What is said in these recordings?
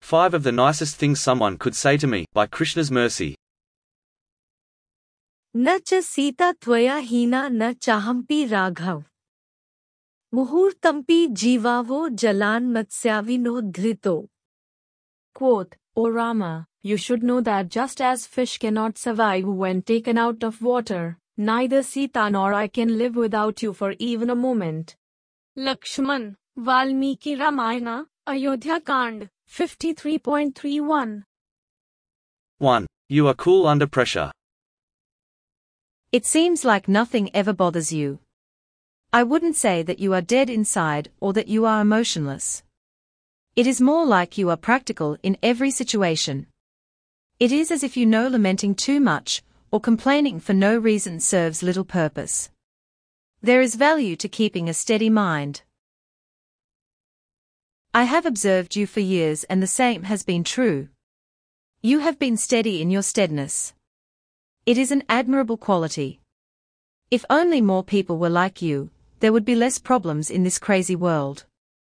5 of the nicest things someone could say to me, by Krishna's mercy. न च सीता त्वया हीना न चाहम्पि Raghav मुहूर्तम्पि जीवावो Jalan मत्स्याविनो धृतो. Quote, O Rama, you should know that just as fish cannot survive when taken out of water, neither Sita nor I can live without you for even a moment. Lakshman, Valmiki Ramayana, Ayodhya Kand, 53.31. 1. You are cool under pressure. It seems like nothing ever bothers you. I wouldn't say that you are dead inside or that you are emotionless. It is more like you are practical in every situation. It is as if you know lamenting too much or complaining for no reason serves little purpose. There is value to keeping a steady mind. I have observed you for years and the same has been true. You have been steady in your steadiness. It is an admirable quality. If only more people were like you, there would be less problems in this crazy world.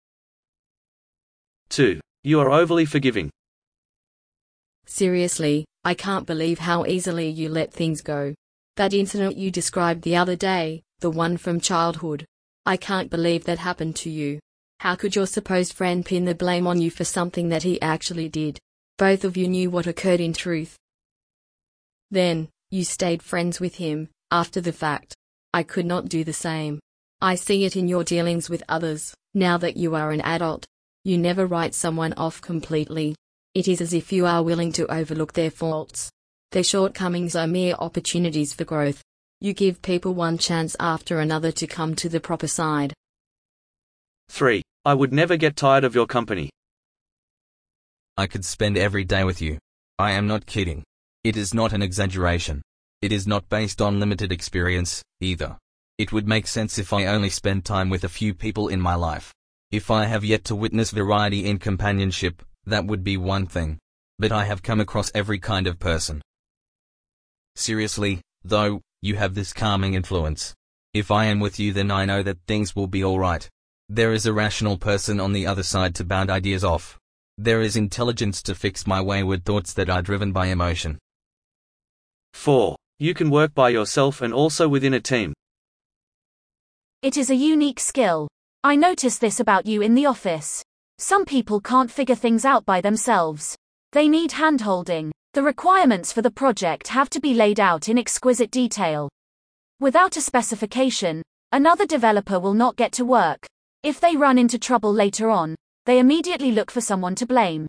2. You are overly forgiving. Seriously, I can't believe how easily you let things go. That incident you described the other day, the one from childhood. I can't believe that happened to you. How could your supposed friend pin the blame on you for something that he actually did? Both of you knew what occurred in truth. Then, you stayed friends with him, after the fact. I could not do the same. I see it in your dealings with others, now that you are an adult. You never write someone off completely. It is as if you are willing to overlook their faults. Their shortcomings are mere opportunities for growth. You give people one chance after another to come to the proper side. 3. I would never get tired of your company. I could spend every day with you. I am not kidding. It is not an exaggeration. It is not based on limited experience, either. It would make sense if I only spend time with a few people in my life. If I have yet to witness variety in companionship, that would be one thing. But I have come across every kind of person. Seriously, though, you have this calming influence. If I am with you, then I know that things will be alright. There is a rational person on the other side to bounce ideas off. There is intelligence to fix my wayward thoughts that are driven by emotion. 4. You can work by yourself and also within a team. It is a unique skill. I notice this about you in the office. Some people can't figure things out by themselves. They need hand-holding. The requirements for the project have to be laid out in exquisite detail. Without a specification, another developer will not get to work. If they run into trouble later on, they immediately look for someone to blame.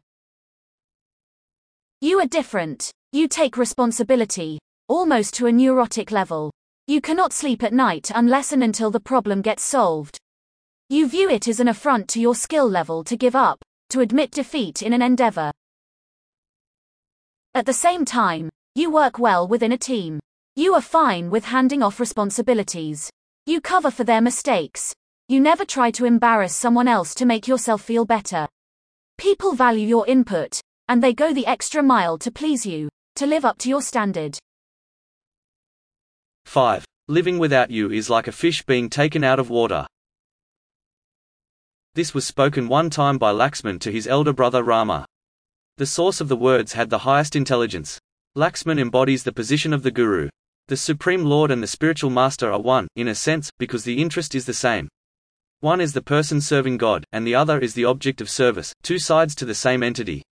You are different. You take responsibility, almost to a neurotic level. You cannot sleep at night unless and until the problem gets solved. You view it as an affront to your skill level to give up, to admit defeat in an endeavor. At the same time, you work well within a team. You are fine with handing off responsibilities. You cover for their mistakes. You never try to embarrass someone else to make yourself feel better. People value your input, and they go the extra mile to please you, to live up to your standard. 5. Living without you is like a fish being taken out of water. This was spoken one time by Laxman to his elder brother Rama. The source of the words had the highest intelligence. Laxman embodies the position of the Guru. The Supreme Lord and the spiritual master are one, in a sense, because the interest is the same. One is the person serving God, and the other is the object of service, two sides to the same entity.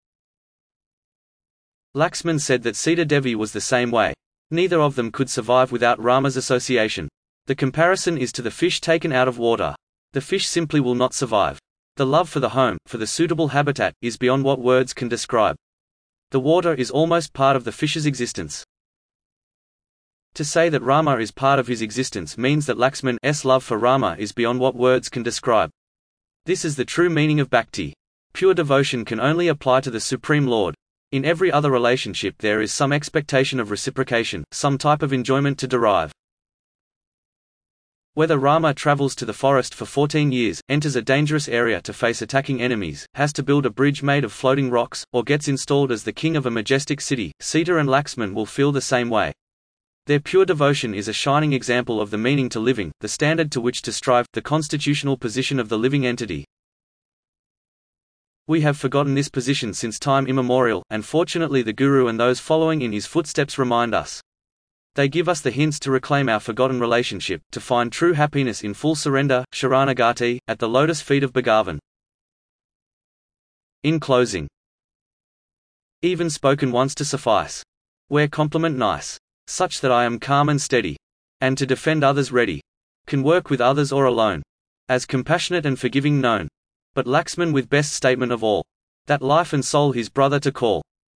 Laxman said that Sita Devi was the same way. Neither of them could survive without Rama's association. The comparison is to the fish taken out of water. The fish simply will not survive. The love for the home, for the suitable habitat, is beyond what words can describe. The water is almost part of the fish's existence. To say that Rama is part of his existence means that Laxman's love for Rama is beyond what words can describe. This is the true meaning of bhakti. Pure devotion can only apply to the Supreme Lord. In every other relationship there is some expectation of reciprocation, some type of enjoyment to derive. Whether Rama travels to the forest for 14 years, enters a dangerous area to face attacking enemies, has to build a bridge made of floating rocks, or gets installed as the king of a majestic city, Sita and Laxman will feel the same way. Their pure devotion is a shining example of the meaning to living, the standard to which to strive, the constitutional position of the living entity. We have forgotten this position since time immemorial, and fortunately the Guru and those following in his footsteps remind us. They give us the hints to reclaim our forgotten relationship, to find true happiness in full surrender, Sharanagati, at the lotus feet of Bhagavan. In closing, even spoken once to suffice. Where compliment nice, such that I am calm and steady, and to defend others ready, can work with others or alone, as compassionate and forgiving known. But Laxman with best statement of all, that life and soul his brother to call.